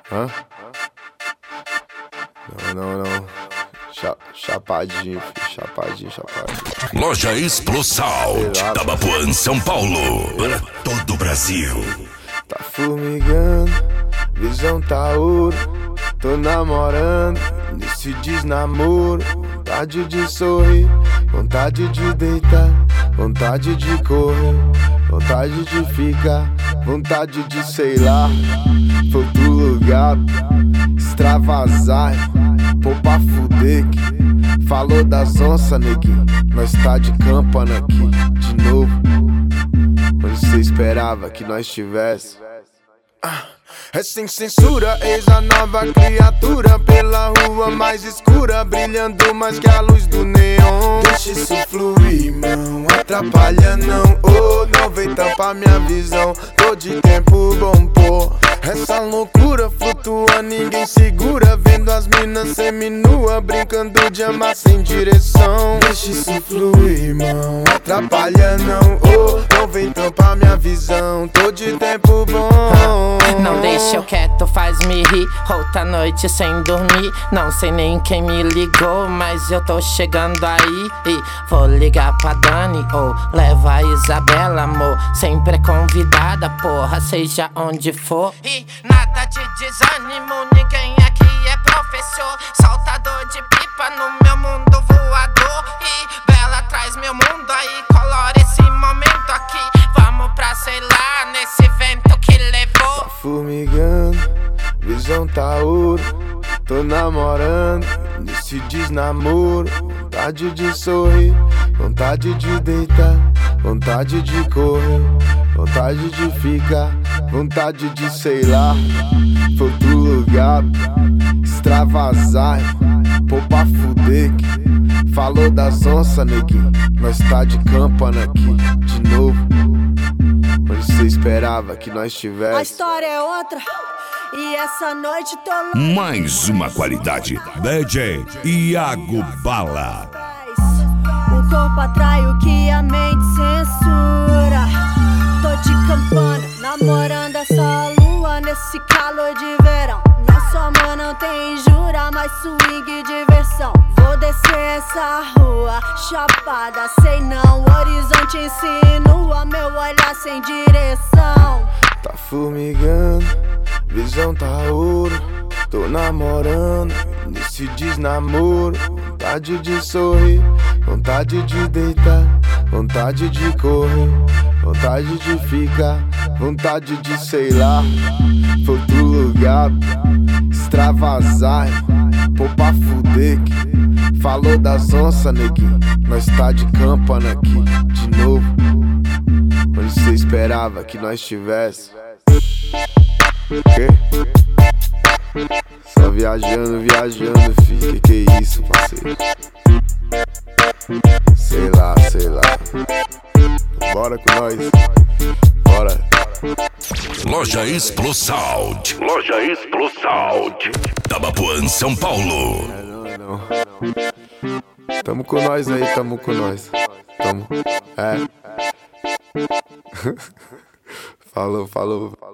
Hã? Não. Chapadinho, filho. Chapadinho. Loja Explosal de Tabapuã, São Paulo. Para todo o Brasil. Tá formigando, visão tá ouro. Tô namorando, nesse desnamoro. Vontade de sorrir, vontade de deitar, vontade de correr, vontade de ficar, vontade de sei lá. Foi pro lugar, extravasar, pô pra fuder que falou das onças, neguinho. Nós tá de campana aqui, de novo. Onde cê esperava que nós tivesse? É sem censura, eis a nova criatura pela rua mais escura, brilhando mais que a luz do neon. Deixa isso fluir, não atrapalha não. Oh, não vem tampar minha visão. Tô de tempo bom, pô. Essa loucura flutua, ninguém segura. Vendo as minas seminua, brincando de amar sem direção. Deixa isso fluir, não atrapalha não. Oh, não vem tampar minha visão. Tô de tempo bom. Não deixa eu quieto, faz-me rir. Outra noite sem dormir. Não sei nem quem me ligou, mas eu tô chegando aí. E vou ligar pra Dani ou leva a Isabela, amor. Sempre é convidada, porra, seja onde for. E nada de desânimo, ninguém aqui é professor. Saltador de pipa no meu mundo voador. E Bela traz meu mundo aí, colore esse momento aqui. Vamos pra, sei lá, nesse vento que levou. Tá formigando, visão tá ouro. Tô namorando, nesse desnamoro. Vontade de sorrir, vontade de deitar, vontade de correr, vontade de ficar, vontade de sei lá. Foi pro lugar, extravasar, pô pra fuder que falou das onças, neguinho. Nós tá de campana aqui, de novo. Onde cê esperava que nós tivesse? A história é outra. E essa noite tô Mais uma qualidade. DJ Iago Bala. O corpo atrai o que a mente censura. Tô de campana, namorando essa lua nesse calor de verão. Nosso amor não tem jura, mas swing e diversão. Vou descer essa rua, chapada, sei não. O horizonte insinua, meu olhar sem direção. Tá formigando, visão tá ouro. Tô namorando, nesse desnamoro. Vontade de sorrir, vontade de deitar, vontade de correr, vontade de ficar, vontade de sei lá. Foi pro lugar, extravasar, pô pra fuder que falou das onças, neguinho. Nós tá de campana aqui, de novo. Onde cê esperava que nós tivesse? Quê? Só viajando, filho. Que é isso, parceiro? Sei lá. Bora com nós. Bora. Loja Explosal. Loja Explosal de Tabapuã, São Paulo. Não. Tamo com nós aí, tamo com nós. Tamo. É. Falou.